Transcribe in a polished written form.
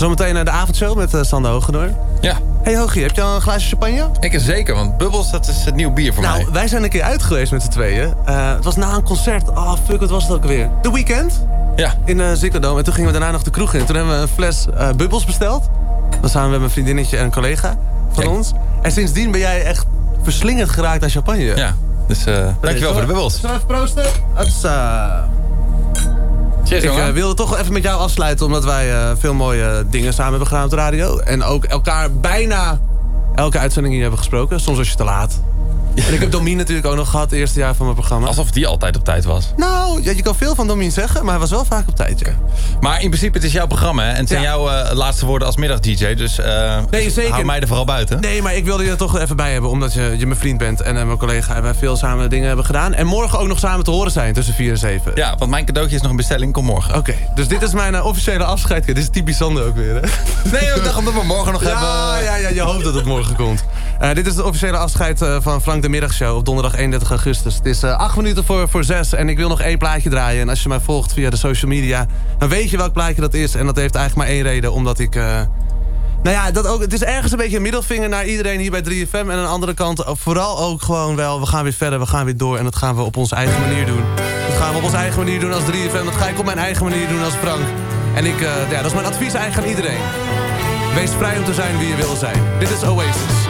Zometeen de avondshow met Sander Hoogendoorn. Ja. Hey Hogie, heb je al een glaasje champagne? Ik zeker, want Bubbles, dat is het nieuw bier voor mij. Nou, wij zijn een keer uit geweest met z'n tweeën. Het was na een concert. Oh, fuck, wat was het ook alweer? The Weeknd? Ja. In Ziggo Dome. En toen gingen we daarna nog de kroeg in. Toen hebben we een fles Bubbles besteld. Dat samen met mijn vriendinnetje en een collega van ons. En sindsdien ben jij echt verslingerd geraakt aan champagne. Ja, dus dankjewel voor de Bubbles. Zullen we even proosten? Cheers, jongen. Ik wilde toch wel even met jou afsluiten, omdat wij veel mooie dingen samen hebben gedaan op de radio. En ook elkaar bijna elke uitzending hier hebben gesproken. Soms was je te laat. En ik heb Domien natuurlijk ook nog gehad, het eerste jaar van mijn programma. Alsof die altijd op tijd was. Nou, ja, je kan veel van Domien zeggen, maar hij was wel vaak op tijd. Ja. Maar in principe, het is jouw programma, hè? En het zijn jouw laatste woorden als middag-dj. Dus nee, zeker. Hou mij er vooral buiten. Nee, maar ik wilde je er toch even bij hebben, omdat je mijn vriend bent. En mijn collega en wij veel samen dingen hebben gedaan. En morgen ook nog samen te horen zijn, tussen 4 en 7. Ja, want mijn cadeautje is nog een bestelling, kom morgen. Oké, dus dit is mijn officiële afscheid. Dit is typisch Sander ook weer, hè? Nee, ik dacht dat we morgen nog hebben... Ja, je hoopt dat het morgen komt. Dit is het officiële afscheid van Frank de Middagshow op donderdag 31 augustus. Het is 8 minuten voor 6 en ik wil nog 1 plaatje draaien. En als je mij volgt via de social media, dan weet je welk plaatje dat is. En dat heeft eigenlijk maar 1 reden, omdat ik... Nou ja, het is ergens een beetje een middelvinger naar iedereen hier bij 3FM. En aan de andere kant vooral ook gewoon wel, we gaan weer verder, we gaan weer door. En dat gaan we op onze eigen manier doen. Dat gaan we op onze eigen manier doen als 3FM. Dat ga ik op mijn eigen manier doen als Frank. En dat is mijn advies eigenlijk aan iedereen. Wees vrij om te zijn wie je wil zijn. Dit is Oasis.